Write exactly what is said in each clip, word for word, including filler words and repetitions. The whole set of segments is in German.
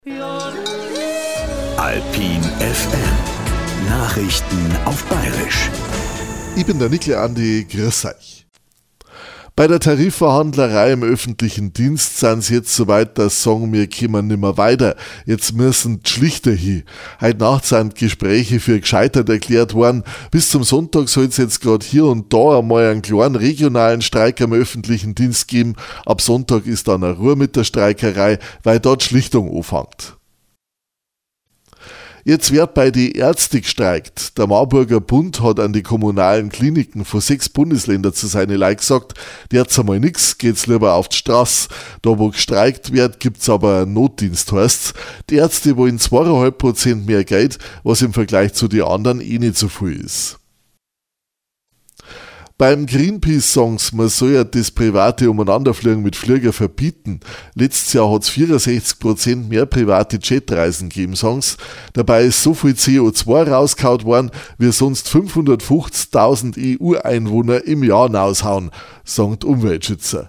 Alpin F M. Nachrichten auf Bayerisch. Ich bin der Nikle Andi, grüß euch. Bei der Tarifverhandlerei im öffentlichen Dienst sind sie jetzt so weit, dass sie sagen, wir kommen nimmer weiter. Jetzt müssen die Schlichter hin. Heute Nacht sind Gespräche für gescheitert erklärt worden. Bis zum Sonntag soll es jetzt gerade hier und da einmal einen kleinen regionalen Streik am öffentlichen Dienst geben. Ab Sonntag ist dann eine Ruhe mit der Streikerei, weil dort Schlichtung anfängt. Jetzt wird bei die Ärzte gestreikt. Der Marburger Bund hat an die kommunalen Kliniken von sechs Bundesländern zu seinen Leuten gesagt, jetzt einmal nix, geht's lieber auf die Straße. Da wo gestreikt wird, gibt's aber einen Notdienst, heißt's. Die Ärzte wollen zwei Komma fünf Prozent mehr Geld, was im Vergleich zu den anderen eh nicht so viel ist. Beim Greenpeace-Songs, man soll ja das private Umeinanderfliegen mit Flieger verbieten. Letztes Jahr hat es vierundsechzig Prozent mehr private Jetreisen gegeben, Songs. Dabei ist so viel C O zwei rausgehauen worden, wie sonst fünfhundertfünfzigtausend E U-Einwohner im Jahr raushauen, sagt Umweltschützer.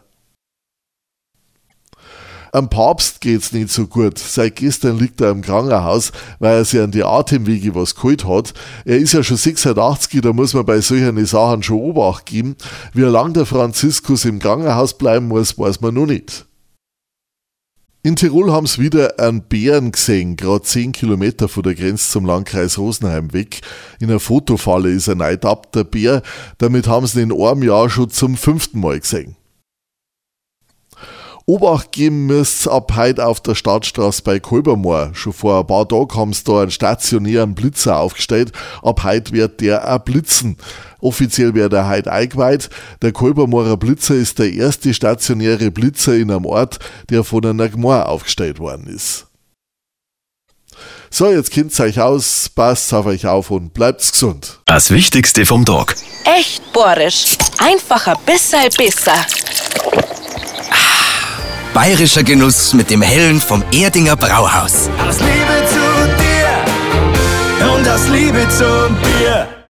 Am Papst geht's nicht so gut. Seit gestern liegt er im Krankenhaus, weil er sich an die Atemwege was geholt hat. Er ist ja schon sechsundachtzig, da muss man bei solchen Sachen schon Obacht geben. Wie lange der Franziskus im Krankenhaus bleiben muss, weiß man noch nicht. In Tirol haben sie wieder einen Bären gesehen, gerade zehn Kilometer von der Grenze zum Landkreis Rosenheim weg. In einer Fotofalle ist er neidab, der Bär. Damit haben sie ihn in einem Jahr schon zum fünften Mal gesehen. Obacht geben müsst ab heute auf der Stadtstraße bei Kolbermoor. Schon vor ein paar Tagen haben sie da einen stationären Blitzer aufgestellt. Ab heute wird der auch blitzen. Offiziell wird er heute eingeweiht. Der Kolbermoorer Blitzer ist der erste stationäre Blitzer in einem Ort, der von einer Gemeinde aufgestellt worden ist. So, jetzt kennt's euch aus, passt auf euch auf und bleibt's gesund. Das Wichtigste vom Tag. Echt bohrisch. Einfach ein bisschen besser. Bayerischer Genuss mit dem Hellen vom Erdinger Brauhaus. Aus Liebe zu dir und aus Liebe zum Bier.